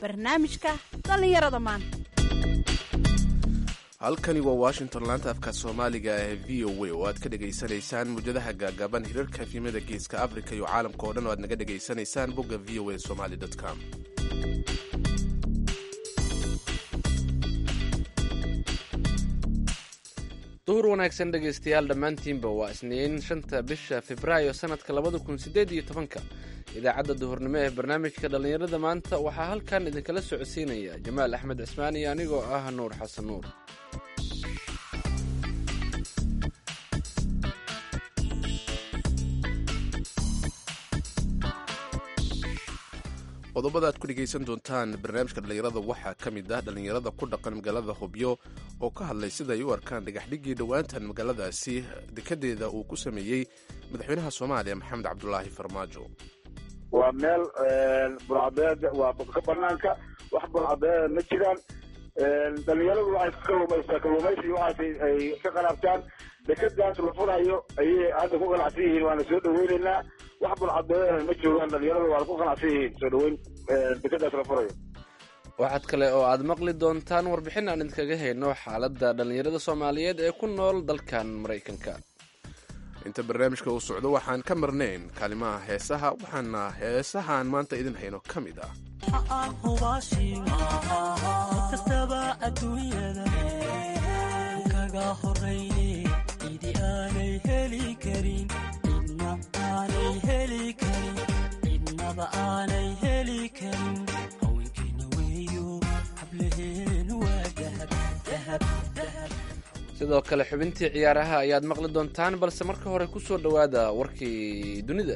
barnaamijka dhallinyarada maanta. halkani waa washington laanta afka soomaaliga ee v o a oo aad ka dhegaysanaysaan mujadaha gaagaaban hirarka efimada geeska africa iyo caalamka oo dhan oo aad naga dhegaysanaysaan bogga v o a somali com. duhur wanaagsan dhegaystayaal dhammaantiinba waa isniin 5 bisha febraayo sanadka 2018 idaacadda duhurnimo ee barnaamijka dhallinyarada maanta waxaa halkan idinkala socodsiinaya jamaal axmed cismaan iyo anigoo ah nuur xasan nuur. qodobada aad ku dhegaysan doontaan barnaamijka dhallinyarada waxaa ka mid ah dhallinyarada ku dhaqan magaalada hobyo oo ka hadlay sida ay u arkaan dhagaxdhigii dhowaantan magaaladaasi dekedeeda uu ku sameeyey madaxweynaha soomaaliya maxamed cabdulaahi farmaajo. waa meel burcabeed waa ka banaanka wax burcabeed ma jiraan. dhallinyaradu waxay kalluumaysi waxaas ay ka qanaabtaan dekedaas la furayo ayay hadda ku qanacsan yihiin waana soo dhaweynaynaa. wax burcabeed ma joogaan dhallinyaradu waana ku qanacsan yihiin soo dhaweyn dekedaas la furayo. waxaad kale oo aad maqli doontaan warbixin aan idinkaga hayno xaaladda dhallinyarada soomaaliyeed ee ku nool dalkan maraykanka. inta barnaamijka uu socdo waxaan ka marnayn kaalimaha heesaha waxaana heesahaan maanta idin hayno ka mid ah sidoo kale xubintii ciyaaraha ayaad maqli doontaan balse marka hore ku soo dhowaada warkii dunida.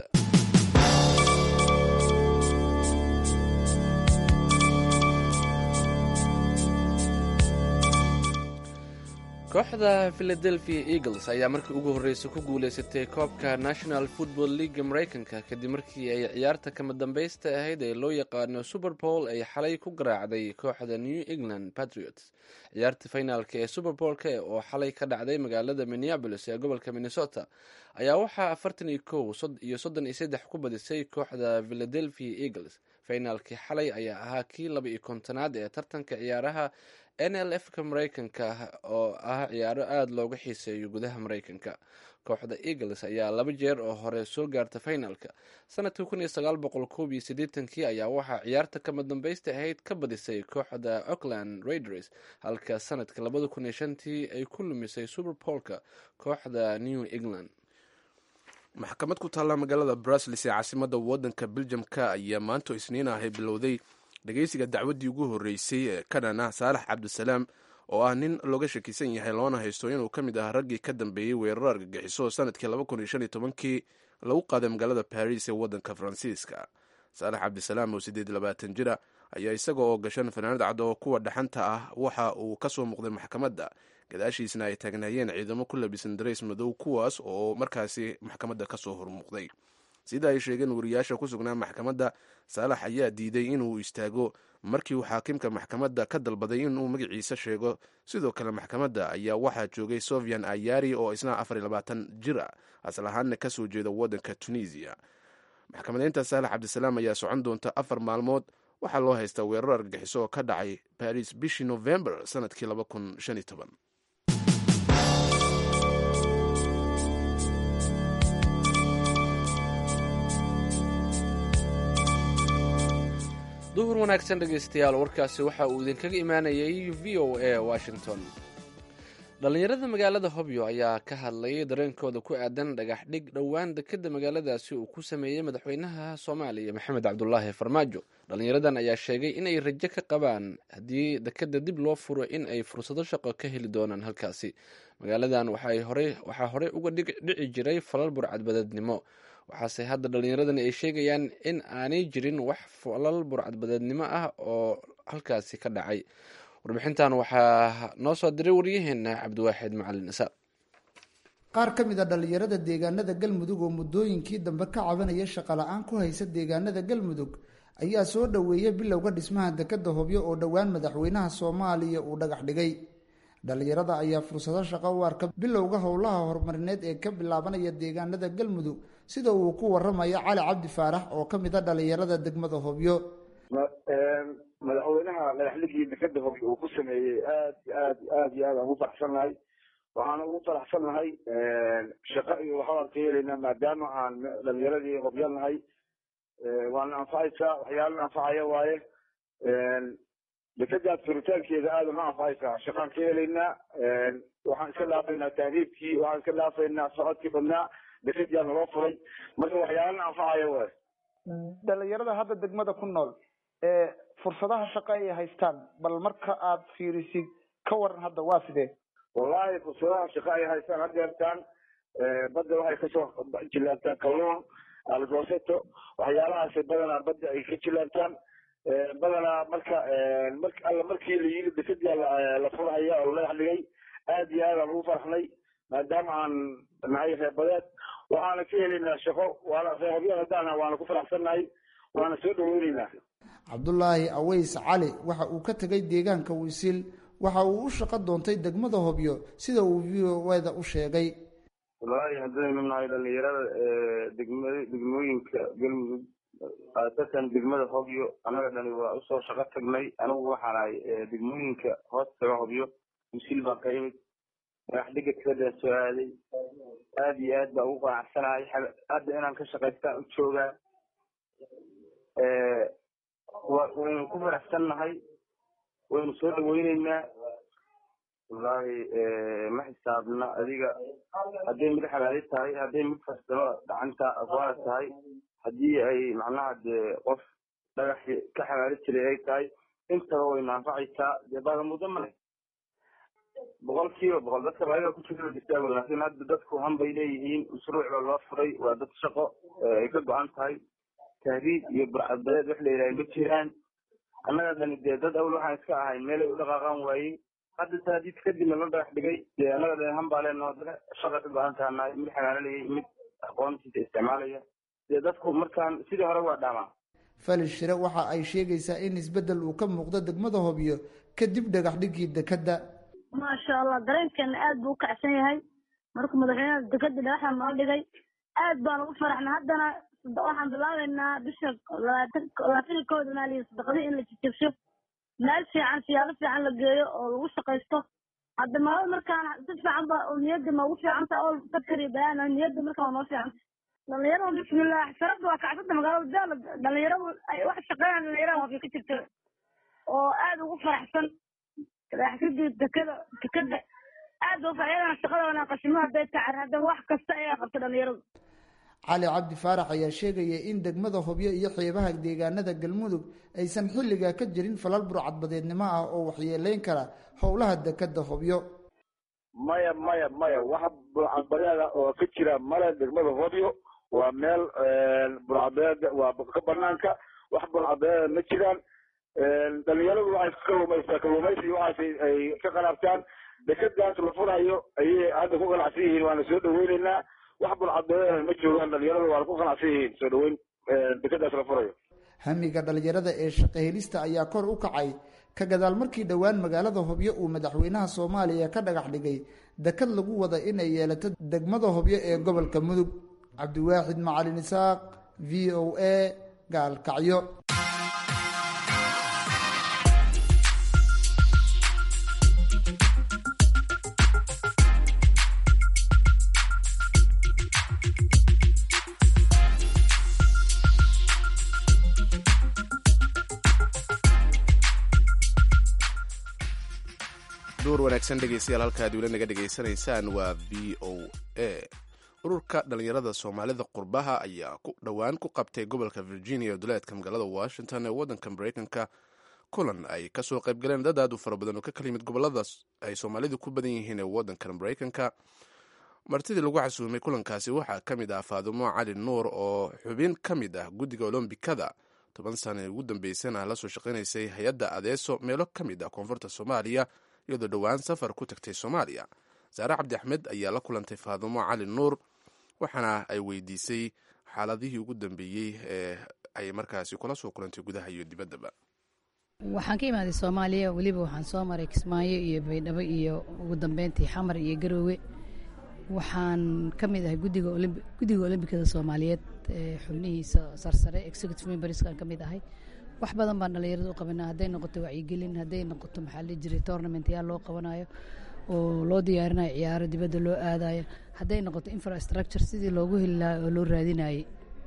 kooxda philadelphia eagles ayaa markii ugu horreysay ku guulaysatay koobka national football league maraykanka kadib markii ay ciyaarta kama dambaysta ahayd ee loo yaqaano super bowl ay xalay ku garaacday kooxda new england patriots. ciyaarta finaalka ee super bowl-ka oo xalay ka dhacday magaalada minneapolis ee gobolka minnesota ayaa waxaa 41 iyo 33 ku badisay kooxda philadelphia eagles. finaalkii xalay ayaa ahaa kii 12aad ee tartanka ciyaaraha NLF-ka maraykanka oo ah ciyaaro aada looga xiiseeyo gudaha maraykanka. kooxda eagles ayaa 2 jeer oo hore soo gaarta finalka. sanadkii 1981 ayaa waxaa ciyaarta kama dambaysta ahayd ka badisay kooxda Oakland Raiders, halka sanadka 2005 ay ku lumisay Super Bowl-ka kooxda New England. maxkamad ku taalla magaalada Brussels ee caasimadda waddanka Belgium-ka ayaa maanta isniin ahay bilowday dhegaysiga dacwaddii ugu horreysay ee kadhana saalax cabdisalaam oo ah nin looga shakisan yahay loona haysto inuu ka mid ah raggii ka dambeeyey weerar argagixiso sanadkii 2015 lagu qaaday magaalada Paris ee waddanka Faransiiska. saalax cabdisalaam oo 28 jira ayaa isaga oo gashan fanaanad cad oo kuwa dhaxanta ah waxa uu ka soo muuqday maxkamadda, gadaashiisna ay taagnaayeen ciidamo ku labisan dareys madow kuwaas oo markaasi maxkamadda ka soo hormuuqday. sida ay sheegeen wariyaasha ku sugnaa maxkamadda, saalax ayaa diiday inuu istaago markii uu xaakimka maxkamadda ka dalbaday inuu magaciisa sheego. sidoo kale maxkamadda ayaa waxaa joogay Sofyan Ayari oo isna 24 jir ah asal ahaanna ka soo jeeda waddanka Tunisia. maxkamadeynta saalax cabdisalaam ayaa socon doonta 4 maalmood. waxaa loo haystaa weerar argagixiso oo ka dhacay Paris bishii November sanadkii 2015. duhur wanaagsan dhegaystayaal, warkaasi waxa uu idinkaga imaanayay v o a Washington. dhallinyarada magaalada hobyo ayaa ka hadlay dareenkooda ku aadan dhagaxdhig dhowaan dekeda magaaladaasi uu ku sameeyey madaxweynaha soomaaliya maxamed cabdulaahi farmaajo. dhallinyaradan ayaa sheegay inay rajo ka qabaan haddii dekeda dib loo furo in ay fursado shaqo ka heli doonaan halkaasi. magaaladan waxaa horey uga dhici jiray falal burcadbadeednimo, waxaase hadda dhallinyaradani ay sheegayaan in aanay jirin wax falal burcadbadeednimo ah oo halkaasi ka dhacay. warbixintan waxaa noo soo diray waryaheena cabdiwaaxid macalin isaaq. qaar ka mid a dhallinyarada deegaanada galmudug oo muddooyinkii dambe ka cabanaya shaqo la-aan ku haysa deegaanada galmudug ayaa soo dhoweeyay bilowga dhismaha dekeda hobyo oo dhowaan madaxweynaha soomaaliya uu dhagax dhigay. dhallinyarada ayaa fursado shaqo u arka bilowga howlaha horumarineed ee ka bilaabanaya deegaanada galmudug, sida uu ku waramayo cali cabdi faarax oo ka mid a dhallinyarada degmada hobyo. madaxweynaha madaxligii dekeda hobyo uu ku sameeyey aad aan ugu faraxsannahay. waxaan ugu faraxsannahay shaqo iyo waxbaan ka helaynaa maadaama aan dhalinyaradii hobyo nahay. waana anfacaysaa, waxyaala anfacaya waaye. dekedaas furitaankeeda aad uma anfacaysaa, shaqaan ka helaynaa. waxaan iska dhaafaynaa tahriibkii, waxaan iska dhaafaynaa socodkii badnaa, dekedaa naloo furay. marka waxyaalana anfacaya waaye. dhalinyarada hadda degmada ku nool fursadaha shaqo ay haystaan bal marka aad fiirisid ka waran hadda waa sidee? wallahi fursadaha shaqo ay haystaan hadeertaan badda waxay kasoo jilaabtaan kalluun, algoosato, waxyaalahaas badanaa badda ay ka jilaabtaan. badanaa markii la yiri dekedii la furaya oo la dhigay aad iyo aad aan ugu farxnay maadaama aan nahay reebadeed. waxaana ka helaynaa shaqo, waana reebadeed waana ku faraxsannahay, waana soo dhaweynaynaa. cabdulaahi aweys cali waxa uu ka tegay deegaanka Wisil, waxa uu u shaqo doontay degmada Hobyo sida uu VOA-da u sheegay. wallahi haddaynu nahay dhalinyarada degmooyinka Galmudug aasatan degmada Hobyo anaga dhani waa usoo shaqo tagnay. anigu waxaan ahay degmooyinka hoostaga Hobyo Wisil baan ka imid, madaxdhiga kada soo aaday. aad iyo aad baa ugu qanacsanahay hadda inaan ka shaqaystaan u joogaa. waynu ku faraxsannahay, waynu soo dhaweyneynaa. wallahi ma xisaabna adiga hadday mid xalaali tahay, hadday mid farsamo gacanta aqwaala tahay, haddii ay macnaha dee qof dhagax ka xalaali jiray ay tahay, intaba waynu anfacaysaa. dee baagamudo male 100% dadka ayaga ku jira jirtaa, laakiin hadda dadku hanbay leeyihiin. mashruuc baa loo furay, waa dad shaqo ay ka go-an tahay. tahriib iyo burcadbadeed wax la yidhaha ma jiraan. annaga dani dee dad awl waxaan iska ahay meelay u dhaqaaqaan waayey. hadda tahdiid kadibna la dhagax dhigay, dee annaga dee hanbaa leenaho dale shaqa ka go-an tahay, mid xalaalayay, mid aqoontiisa isticmaalaya. dee dadku markaan sidii hore waa dhaamaa. Fali Shire waxa ay sheegaysaa in isbedel uu ka muuqdo degmada Hobyo kadib dhagax dhigii dekeda. maasha Allah, dareenkeena aad buu u kacsan yahay. markuu madaxweynaha dekeda dhagaxa noo dhigay aad baan ugu faraxnay. haddana waxaan bilaabeynaa bisha 21 maaliyo sadaqadii in la jijibsho, meel fiican siyaalo fiican la geeyo oo lagu shaqaysto. hadda maalin markaan si fiican ba niyadda noogu fiican tahay oo fakari bayaan niyadda markaan noo fiican. dhalinyarada bismillaah sarabta waa kacdada magaalada Daal. dhalinyaradu ay wax shaqeeyaan dhalinyarada Hobyo ka jirta oo aad ugu faraxsan dhagaxidii dekeda aad u faa'iidana shaqadana qashimaha beedka carrada wax kasta ay qabto dhalinyaradu. Cali Cabdi Faarax ayaa sheegaya in degmada Hobyo iyo xeebaha deegaanada Galmudug aysan xilliga ka jirin falal burcadbadeednimo ah oo waxyeeleyn kara howlaha dekeda Hobyo. maya wax burcadbadeed oo ka jira male degmada Hobyo. waa meel burcadbadeed waa ka banaanka, wax burcadbadeed ma jiraan. dhalinyaradu waxay kalluumaysi waxaas ay ka qanaabtaan. dekedaas la furayo ayay hadda ku qanacsan yihiin, waana soo dhaweyneynaa. wax burcadbadeed ma joogaan, dhalinyaradu waana ku qanacsan yihiin soo dhaweyn dekedaas la furayo. hamiga dhalinyarada ee shaqo helista ayaa kor u kacay ka gadaal markii dhowaan magaalada Hobyo uu madaxweynaha Soomaaliya ka dhagax dhigay deked lagu wada inay yeelato degmada Hobyo ee gobolka Mudug. Cabdiwaaxid Macalin Isaaq, VOA, Gaalkacyo. duur wanaagsan dhegeystayaal, halkaad weli naga dhegaysanaysaan waa VOA. ururka dhalinyarada soomaalida qurbaha ayaa dhowaan ku qabtay gobolka Virginia ee duleedka magaalada Washington ee wadanka Mareykanka kulan ay kasoo qayb galeen dad aad u fara badan oo ka kala yimid goboladaas ay soomaalidu ku badan yihiin ee wadanka Mareykanka. martidii lagu casuumay kulankaasi waxaa ka mid ah Faadumo Cali Nuur oo xubin ka mid ah guddiga olombikada 10 sano ugu dambeysana la soo shaqeynaysay hay'adda Adeeso meelo ka mid ah koonfurta Soomaaliya iyadoo dhowaan safar ku tagtay Soomaaliya. Saare Cabdi Axmed ayaa la kulantay Faadumo Cali Nuur waxaana ay weydiisay xaaladihii ugu dambeeyey ee ay markaasi kula soo kulantay gudaha iyo dibaddaba. waxaan ka imaaday Soomaaliya, waliba waxaan soo maray Kismaayo iyo Baydhabo iyo ugu dambeyntii Xamar iyo Garowe. waxaan ka mid ahay guddiga olombikada Soomaaliyeed xubnihiisa sarsare executive memberskan ka mid ahay. wax badan baan dhalinyarada u qabanaa, hadday noqoto wacyigelin, hadday noqoto maxaa la jiray tournament yaa loo qabanayo oo loo diyaarinayo ciyaaro dibadda loo aadayo, hadday noqoto infrastructure sidii loogu heli lahaa oo loo raadinayay.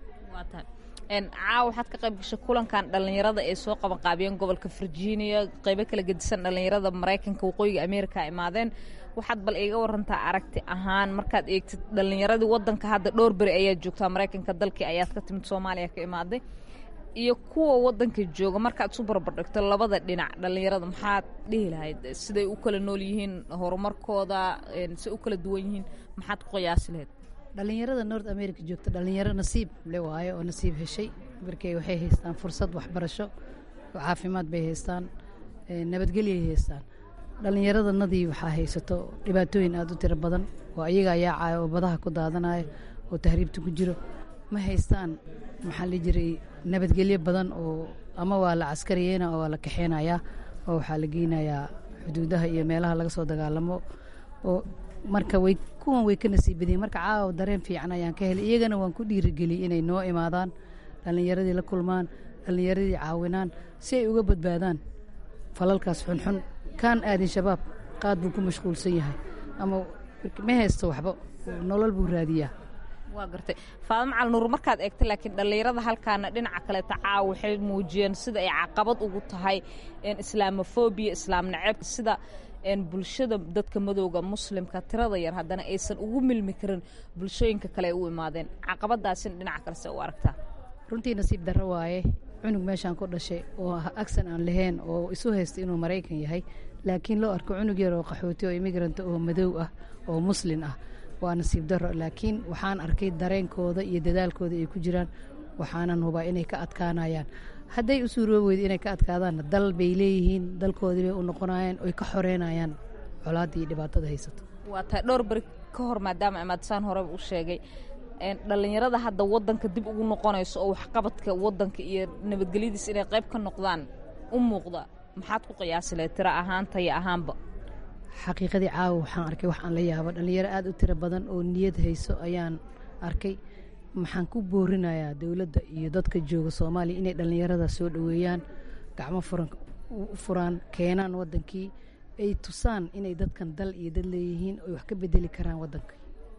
caawa waxaad ka qayb gashay kulankan dhalinyarada ee soo qaban qaabiyeen gobolka Virginia, qaybo kala gedisan dhalinyarada Mareykanka waqooyiga Ameerika imaadeen. waxaad bal iiga warantaa aragti ahaan markaad eegtid dhalinyaradii wadanka hadda dhowr beri ayaa joogtaa Mareykanka, dalkii ayaad ka timid, Soomaaliya ka imaaday, iyo kuwa wadanka jooga markaad isu barbardhigto labada dhinac dhalinyarada maxaad dhihi lahayd siday u kala nool yihiin, horumarkooda siday u kala duwan yihiin, maxaad ku qiyaasi lahayd? dhalinyarada North America joogta dhalinyaro nasiib le waayo oo nasiib heshay, markay waxay haystaan fursad waxbarasho, caafimaad bay haystaan, nabadgelyo ay haystaan. dhalinyaradannadii waxaa haysato dhibaatooyin aad u tiro badan oo ayaga ayaa caaya oo badaha ku daadanaya oo tahriibta ku jiro, ma haystaan maxaa la jiray nabadgelyo badan oo ama waa la caskariyeyna oo waa la kaxeynayaa oo waxaa la geynayaa xuduudaha iyo meelaha laga soo dagaalamo, oo marka kuwan way ka nasiibadeen. marka caawa dareen fiican ayaan ka helay, iyagana waan ku dhiirigeliyey inay noo imaadaan, dhalinyaradii la kulmaan, dhalinyaradii caawinaan si ay uga badbaadaan falalkaas xunxun. kaan aadin shabaab qaad buu ku mashquulsan yahay ama ma haysto waxba, nolol buu raadiyaa. waa gartay Faadimo Cali Nuur, markaad eegtay laakiin dhalinyarada halkaana dhinaca kale caawa waxay muujiyeen sida ay caqabad ugu tahay islaamofobia, islaam nacayb, sida bulshada dadka madowga muslimka tirada yar haddana aysan ugu milmi karin bulshooyinka kale ay u imaadeen. caqabadaasina dhinaca kale see u aragtaa? runtii nasiib darro waaye, cunug meeshaan ku dhashay oo aksan aan lahayn oo isu haysta inuu Maraykan yahay, laakiin loo arko cunug yar oo qaxooti oo immigrant oo madow ah oo muslin ah, waa nasiib darro. laakiin waxaan arkay dareenkooda iyo dadaalkooda ay ku jiraan, waxaanan hubaa inay ka adkaanayaan. hadday u suuroobi weydo inay ka adkaadaanna dal bay leeyihiin, dalkoodii bay u noqonayaan, oy ka xoreynayaan colaaddii dhibaatada haysato. waa tahay dhowr beri ka hor maadaama imaadsaan horeba u sheegay dhalinyarada hadda wadanka dib ugu noqonayso oo waxqabadka wadanka iyo nabadgelyadiisa inay qayb ka noqdaan u muuqda, maxaad ku qiyaasi lahayd tiro ahaan tayo ahaanba? xaqiiqadii caawa waxaan arkay wax aan la yaabo, dhalinyaro aad u tiro badan oo niyad hayso ayaan arkay. maxaan ku boorinayaa dowladda iyo dadka jooga Soomaaliya inay dhalinyarada soo dhaweeyaan, gacmo furaan, keenaan wadankii, ay tusaan inay dadkan dal iyo dad leeyihiin oo wax ka bedeli karaan wadanka.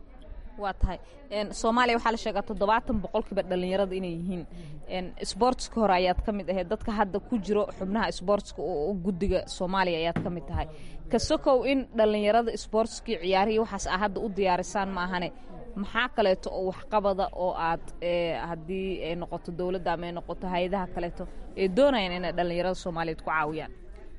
waa tahay Soomaaliya waxaa la sheegaa 70% dhalinyarada inay yihiin sportska hore ayaad ka mid ahayd, dadka hadda ku jiro xubnaha sportska oo guddiga Soomaaliya ayaad ka mid tahay. ka sokow in dhalinyarada sportskii ciyaarihii waxaas hadda u diyaarisaan maahane, maxaa kaleeto oo waxqabada oo aad haddii ay noqoto dowladda ama ay noqoto hay-adaha kaleeto ee doonayaan inay dhalinyarada Soomaaliyeed ku caawiyaan?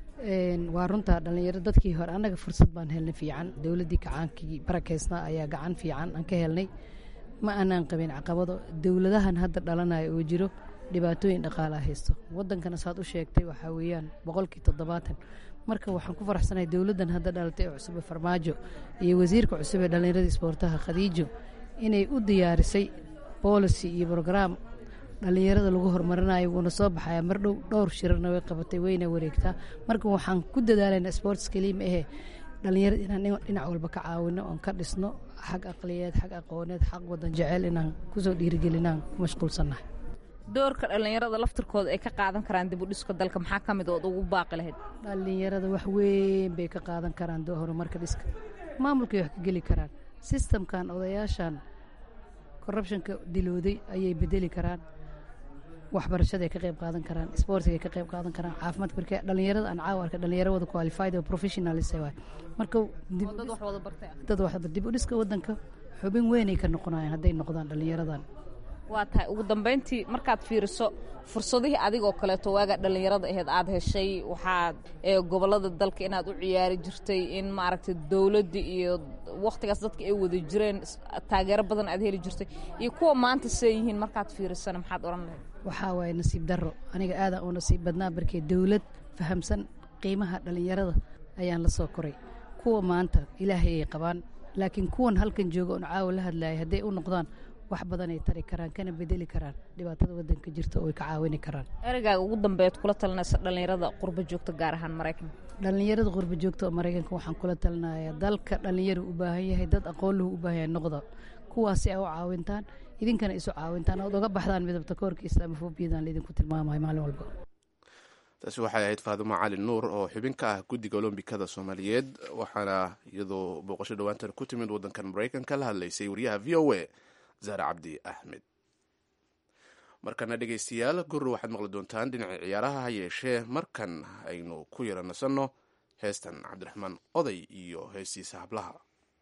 waa runtaa dhalinyaro dadkii hore annaga fursad baan helnay fiican, dowladdii kacaankii barakeysna ayaa gacan fiican aan ka helnay, ma aanaan qabin caqabado. dowladahan hadda dhalanaya oo jiro dhibaatooyin dhaqaalaa haysto, wadankana saad u sheegtay waxaa weeyaan 70%. marka waxaan ku faraxsanahay dowladdan hadda dhalatay ee cusub ee Farmaajo iyo wasiirka cusub ee dhalinyarada isboortaha Khadiijo inay u diyaarisay policy iyo program dhalinyarada lagu horumarinayo, wuuna soo baxaya mar dhow. dhowr shirarna way qabatay, wayna wareegtaa. marka waxaan ku dadaalaynaa sports kaliya ma ahe dhalinyarada inaan dhinac walba ka caawino, oon ka dhisno xag aqliyeed, xag aqooneed, xag wadan jecel, inaan kusoo dhiirigelinaan ku mashquulsannahay. doorka dhalinyarada laftirkooda ay ka qaadan karaan dib u dhiska dalka maxaa ka mid ood ugu baaqi lahayd? dhalinyarada wax weyn bay ka qaadan karaan horumarka dhiska, maamulkay wax ka geli karaan, sistamkan odayaashan corruptionka dilooday ayay bedeli karaan, waxbarashada ay ka qayb qaadan karaan, sportiga ay ka qayb qaadan karaan, caafimaadka. marka dhalinyarada aan caawa arka dhalinyaro wada qualified oo professionals waay, marka dad wax wada bartay, dad wax dib u dhiska wadanka xubin weyn ay ka noqonayaan hadday noqdaan dhalinyaradan. waa tahay ugu dambeyntii markaad fiiriso fursadihii adigoo kaleeto waaga dhalinyarada ahayd aad heshay, waxaad gobolada dalka inaad u ciyaari jirtay, in maaragtay dowladda iyo wakhtigaas dadka ay wada jireen taageero badan aad heli jirtay, iyo kuwa maanta see yihiin markaad fiirisana maxaad oran lahayd? waxaa waaye nasiib darro, aniga aadaan u nasiib badnaa barkee dowlad fahamsan qiimaha dhalinyarada ayaan la soo koray. kuwa maanta ilaahay ay qabaan, laakiin kuwan halkan jooga oon caawa la hadlaaya hadday u noqdaan wax badan ay tari karaan, kana bedeli karaan dhibaatada wadanka jirta oo ay ka caawini karaan. ereygaga ugu dambeeyaad kula talinaysa dhalinyarada qurba joogta gaar ahaan Maraykanka? dhalinyarada qurba joogta oo Maraykanka waxaan kula talinayaa dalka dhalinyaro u baahan yahay, dad aqoon leh u baahan yahay noqda, kuwaasi ay u caawintaan, idinkana isu caawintaan ood uga baxdaan midabta koorka islaamofobiyadaan laydinku tilmaamayo maalin walba. taasi waxay ahayd faadumo cali nuur oo xubin ka ah guddiga olombikada soomaaliyeed waxaana iyadoo booqasho dhowaantan ku timid waddankan maraykanka la hadlaysay wariyaha v o a zahra cabdi axmed. markana dhegaystayaal gurro waxaad maqli doontaan dhinaca ciyaaraha ha yeeshee markan aynu ku yara nasanno heestan cabdiraxmaan oday iyo heestiisa hablaha.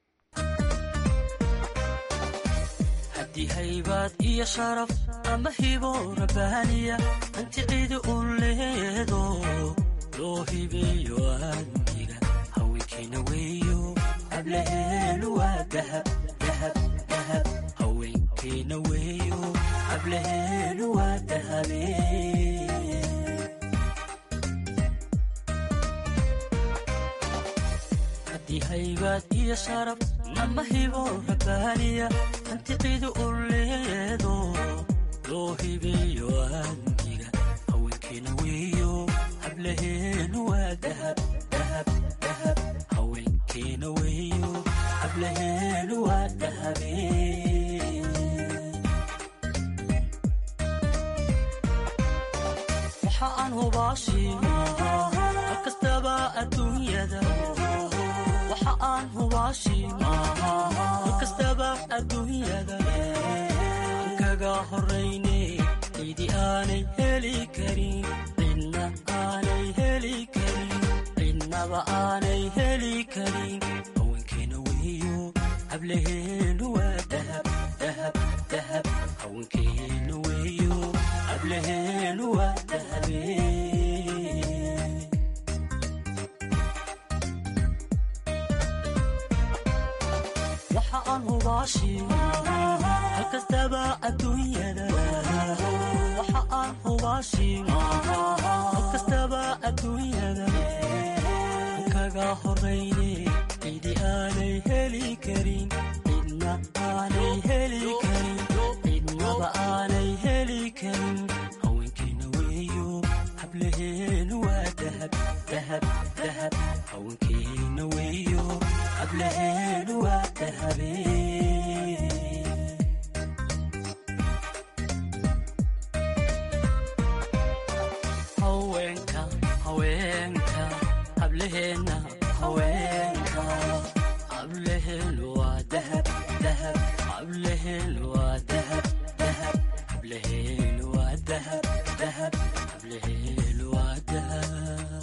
haddii haybaad iyo sharaf ama hibo rabbaaniya hanti cidi u leedo loo hibeeyo aadmiga haweenkeena weeyo hablaheenu waa dahab dahab dahab haweenkeena weeyo hablaheenu waa dahabe. haddii haybaad iyo sharaf ama hibo rabbaaniya hanti cidi u leedo loo hibeeyo aadmiga haweenkeena weeyo hablaheenu waa dahab dahab dahab haweenkeena weeyo hablaheenu waa dahabe. waxa aan hubaashiino markastaba adduunyada waxa aan hubaashiino markastaba adduunyada kaga horrayne cidi aanay heli karin cidna aanay heli karin cidnaba aanay heli karin haweenkeena weeyo hablaheenu waa dahab dahab dahab haweenkeena weeyo hablaheenu waa dahabe. waxa aan hubaashiino halkastaba adduunyada waxa aan hubaashiino halkastaba adduunyada kaga horrayne cidi aanay heli karin cidna aanay heli karin cidnaba aanay heli karin haweenkeena weeyo hablaheenu waa dahab dahab dahab haweenkeena weeyo hablaheenu waa dahabe. haweenka haweenka hablaheena haweenka hablaheenu waa dahab dahab hablaheenu waa dahab dahab hablaheenu waa dahab dahab hablaheenu waa dahab.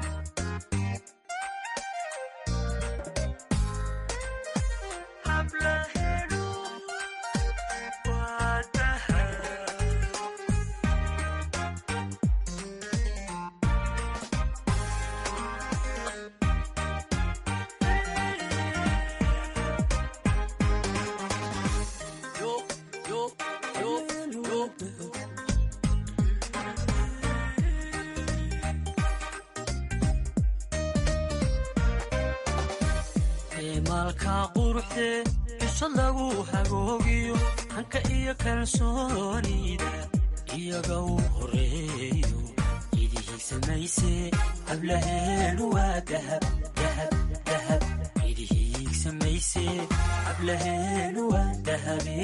maalka quruxde bisha lagu hagoogiyo hanka iyo kalsoonida iyaga u horeeyo cidihii samayse hablaheenu waa dahab dahab dahab cidihii samayse hablaheenu waa dahabe.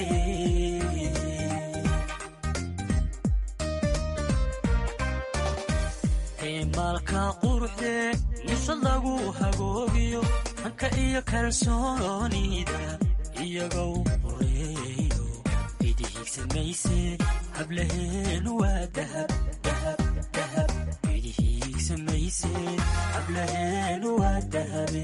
maalka quruxde bisha lagu hagoogiyo hanka iyo kalsoonida iyaga u horeeyo cidihii samayse hablaheenu waa dahab dahab dahab cidihii samayse hablaheenu waa dahabe.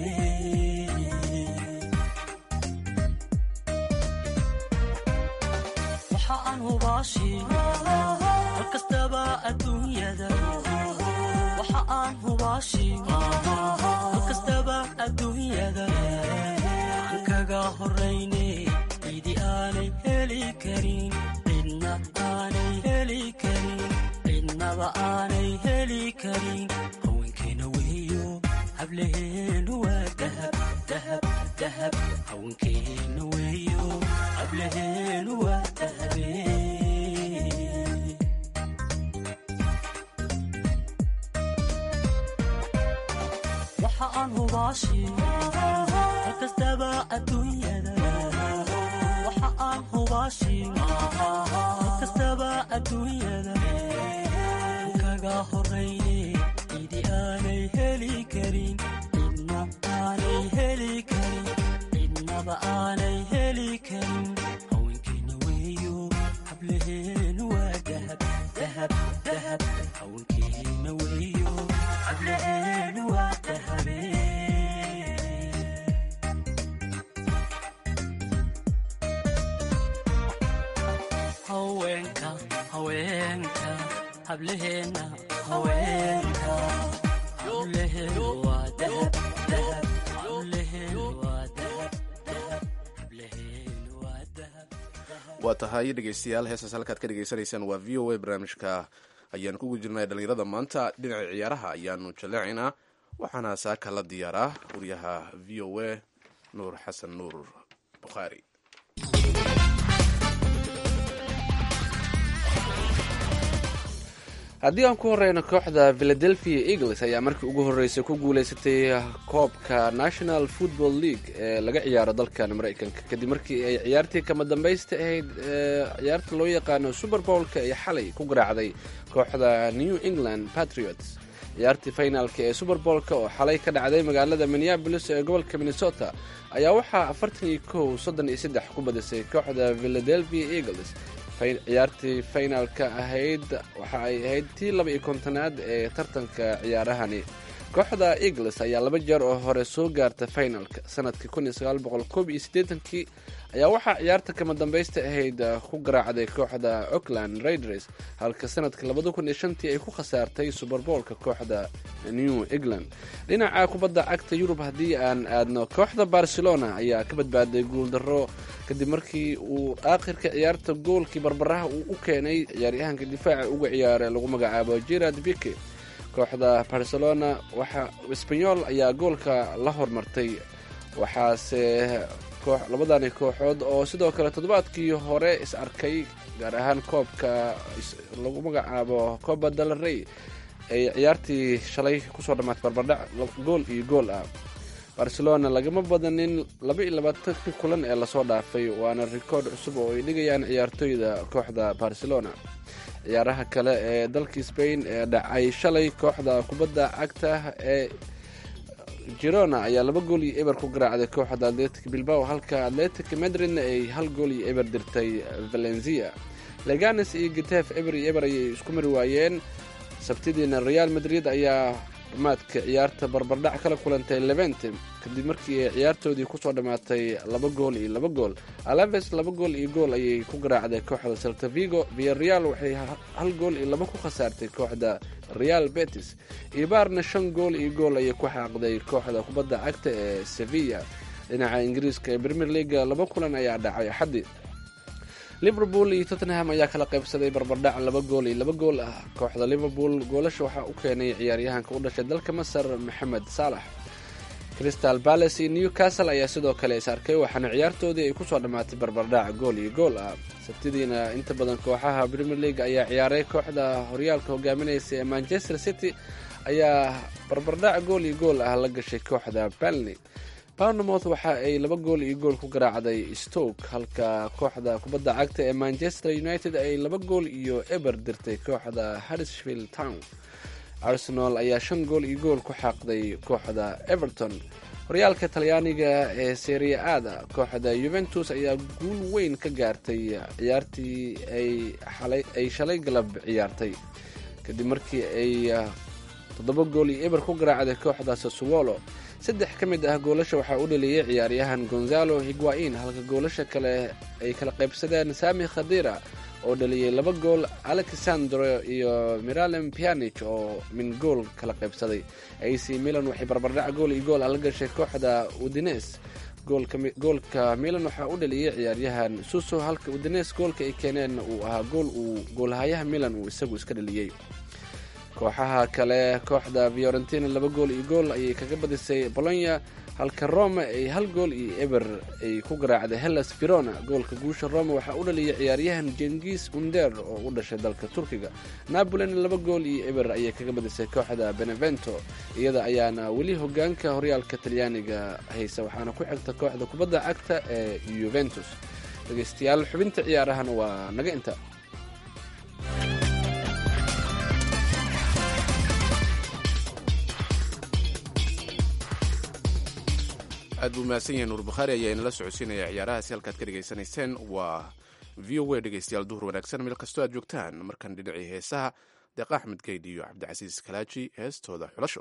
waxa aan hubaashiino halkastaba adduunyada waxa aan hubaashiino halkastaba adduunyada kaga horrayne cidi aanay heli karin cidna aanay heli karin cidnaba aanay heli karin haweenkeena weeyo hablaheenu waa dahab dahab dahab haweenkeena weeyo hablaheenu waa dahabe. waxa aan hubaashiino halkastaba adduunyada waxa aan hubaashiino halkastaba adduunyada kaga horrayne kastaba aanay heli karin haweenkeena weeyo hablaheenu waa dahab dahab dahab haweenkeena weeyo hablaheenu waa dahabe haweenka haweenka hablaheena haweenka hablaheenu waa dahab dahab hablaheenu waa dahab dahab hablaheenu waa dahab waa tahay dhegeystayaal heestaas halkaad ka dhegeysanaysaan waa v o a barnaamijka ayaanu kugu jirnay dhallinyarada maanta dhinaca ciyaaraha ayaanu jaleecinaa waxaana saaka la diyaaraa wariyaha v o a nuur xasan nuur bukhaari. haddii aan ku horeyno kooxda Philadelphia Eagles ayaa markii ugu horeysay ku guuleysatay koobka National Football League ee laga ciyaaro dalkan Mareykanka kadib markii ay ciyaartii kama dambaysta ahayd ciyaarta loo yaqaano Super Bowl-ka ay xalay ku garaacday kooxda New England Patriots. ciyaartii finalka ee Super Bowl-ka oo xalay ka dhacday magaalada Minneapolis ee gobolka Minnesota ayaa waxaa 41-33 ku badisay kooxda Philadelphia Eagles. ciyaartii finalka ahayd waxa ay ahayd tii 12aad ee tartanka ciyaarahani. kooxda Eagles ayaa 2 jeer oo hore soo gaartay finalka sanadkii 1981 ayaa waxaa ciyaarta kama dambaysta ahayd ku garaacday kooxda Oakland Raiders halka sanadkii 2005 ay ku khasaartay Super Bowl-ka kooxda New England. dhinaca kubadda cagta Yurub haddii aan aadno kooxda Barcelona ayaa ka badbaaday guul darro kadib markii uu aakhirka ciyaarta goolkii barbaraha uu u keenay ciyaaryahanka difaaca uga ciyaaray lagu magacaabo Gerard Pique. kooxda Barcelona waxa Espanyol ayaa goolka la hormartay waxaase labadani kooxood oo sidoo kale toddobaadkii hore is arkay gaar ahaan koobka lagu magacaabo Copa del Rey ay ciyaartii shalay kusoo dhamaatay barbardhac gool iyo gool ah. Barcelona lagama badanin 22 kulan ee lasoo dhaafay waana rikood cusub oo ay dhigayaan ciyaartoyda kooxda Barcelona. ciyaaraha kale ee dalka Spain ee dhacay shalay kooxda kubadda cagta ee Girona ayaa 2 gool iyo eber ku garaacday kooxda Athletic Bilbao halka Athletic Madrid ay 1 gool iyo eber dirtay Valencia. Leganes iyo Getafe eber iyo eber ay isku mari waayeen. sabtidiina Real Madrid ayaa dhamaadka ciyaarta barbardhac kala kulantay Levante kadib markii ay ciyaartoodii kusoo dhamaatay 2 gool iyo 2 gool. Alaves 2 gool iyo gool ayay ku garaacday kooxda Celta Vigo. Villarreal waxay 1 gool iyo 2 ku khasaartay kooxda Real Betis. Ibarna 5 gool iyo gool ayay ku xaaqday kooxda kubadda cagta ee Sevilla. dhinaca Ingiriiska ee Premier League 2 kulan ayaa dhacay Axad. Liverpool iyo Tottenham ayaa kala qaybsaday barbardhac 2 gool iyo 2 gool ah. kooxda Liverpool goolasha waxa uu keenay ciyaaryahanka u dhashay dalka Masar Mohamed Salah. Crystal Palace iyo Newcastle ayaa sidoo kale is arkay waxaana ciyaartoodii ay kusoo dhamaatay barbardhac gool iyo gool ah. sabtidiina inta badan kooxaha Premier League ayaa ciyaaray kooxda horyaalka hogaaminaysa ee Manchester City ayaa barbardhac gool iyo gool ah la gashay kooxda Burnley. Bournemouth waxa ay 2 gool iyo gool ku garaacday Stoke halka kooxda kubadda cagta ee Manchester United ay 2 gool iyo eber dirtay kooxda Huddersfield Town. Arsenal ayaa 5 gool iyo gool ku xaaqday kooxda Everton. horyaalka Talyaaniga ee Serie A kooxda Juventus ayaa guul weyn ka gaartay ciyaartii ay shalay galab ciyaartay kadib markii ay 7 gool iyo eber ku garaacday kooxda Sassuolo. 3 ka mid ah goolasha waxaa u dhaliyay ciyaaryahan Gonzalo Higuain halka goolasha kale ay kala qaybsadeen Sami Khedira oo dhaliyay 2 gool, Alexandro iyo Miralem Pjanic oo min gool kala qaybsaday. AC Milan waxay barbardhac gool iyo gool la gashay kooxda Udinese. goolka Milan waxaa u dhaliyay ciyaaryahan Suso halka Udinese goolka ay keeneen uu ahaa goolhayaha Milan uu isagu iska dhaliyay. kooxaha kale kooxda Fiorentina 2 gool iyo gool ayay kaga badisay Bologna halka Roma ay 1 gool iyo eber ay ku garaacday Hellas Verona. goolka guusha Roma waxaa u dhaliyay ciyaaryahan Cengiz Under oo u dhashay dalka Turkiga. Napoli 2 gool iyo eber ayay kaga badisay kooxda Benevento iyada ayaana weli hogaanka horyaalka Talyaaniga haysa waxaana ku xigta kooxda kubadda cagta ee Juventus. dhageystayaal xubinta ciyaarahan waa naga inta. aad buu mahadsan yahay nuur bukhaari ayaa inala socodsiinaya ciyaarahaasi halkaad ka dhegaysanayseen waa v o a dhegeystayaal duhur wanaagsan meel kastoo aad joogtaan markan dhinacii heesaha deeqa axmed geydhi iyo cabdicasiis kalaaji heestooda xulasho.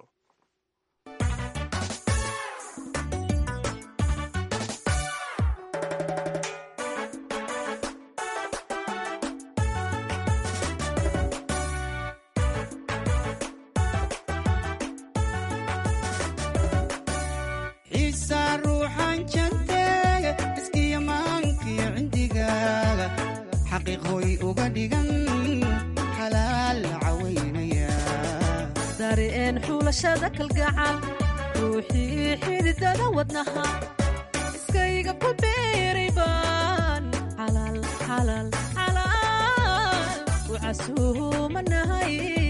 xulashada kalgacal ruuxii xididada wadnaha iskayga ku beeray baan xalaal xalaal xalaal u casuumanahay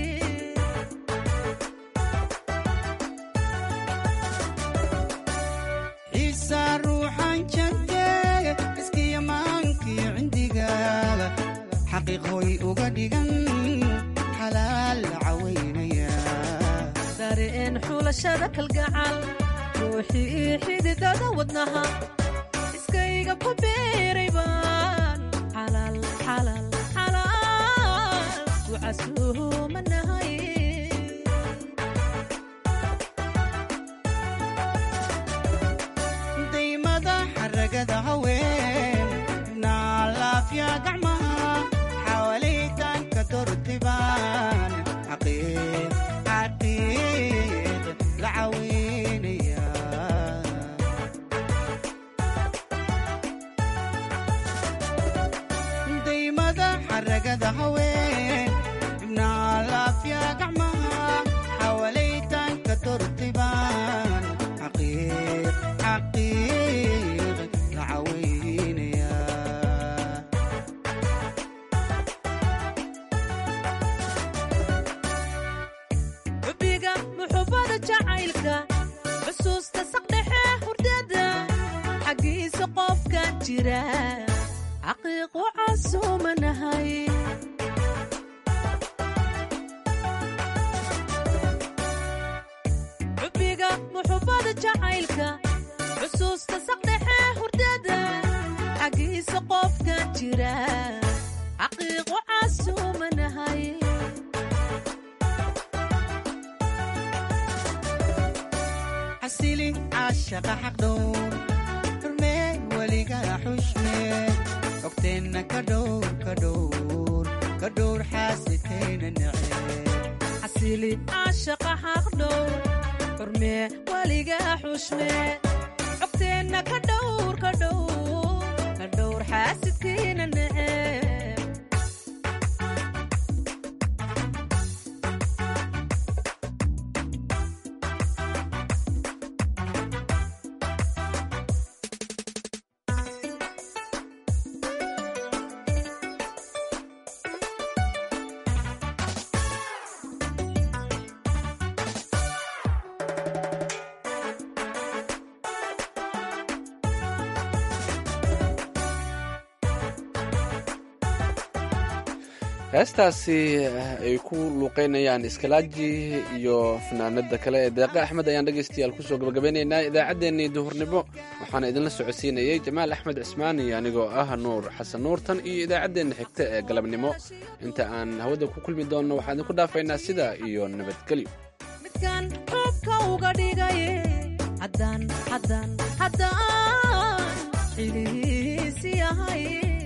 xiisa ruuxan jantee iskiyamaankii cindigaaga xaqiiqooy uga dhigan xalaal cawaynaya xulashada kalgacal ruuxii xididada wadnaha iskayga ku beeray baan xalaal xalaal xalaal u casuumanahay daymada xaragada haween naalaafya gacmaha xawalitanka dortibaan xaqiiq daymada xaragada haween ibnaalaafya gacmaha xawalaytanka dortibaan xaqiiq xaqiiq la caweynaya xubiga muxubada jacaylka xusuusta saqdhexe hurdada xaggiisa qofka jira xaqiiqu casuumanahay xubiga muxubada jacaylka xusuusta saqdhexe hurdada xaggiisa qofka jira xaqiiqu casuumanahay xasili caashaqa xaqdhowr xurmee weliga xushmee ogteenna ka dhowr ka dhowr ka dhowr xaasidkayna nacee xasili caashaqa xaqdhowr xurmee weliga xushmee ogteenna ka dhowr ka dhowr ka dhowr xaasidkayna nacee heestaasi ay ku luuqeynayaan iskalaaji iyo fanaanada kale ee deeqa axmed ayaan dhegaystayaal kusoo gabagabeynaynaa idaacaddeenii duhurnimo waxaana idinla socodsiinayey jamaal axmed cismaan iyo anigoo ah nuur xasan nuurtan iyo idaacaddeenna xigta ee galabnimo inta aan hawada ku kulmi doonno waxaan idinku dhaafaynaa sidaa iyo nabadgelyo midkaan xuubka uga dhigaye haddaan xilihiisi ahay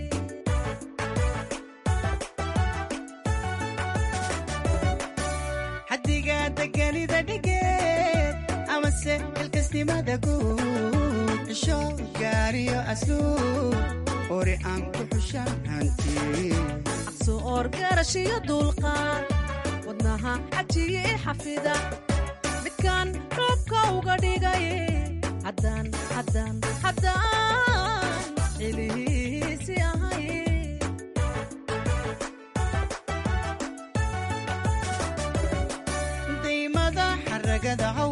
deganida dhigeed amase xilkasnimada guud xisho gaariyo asluub ori aan ku xushan hanti aqso oor garashiyo dulqaad wadnaha xajiye xafida midkaan xuubka uga dhigaye haddaan xilihiisi ahay xaragada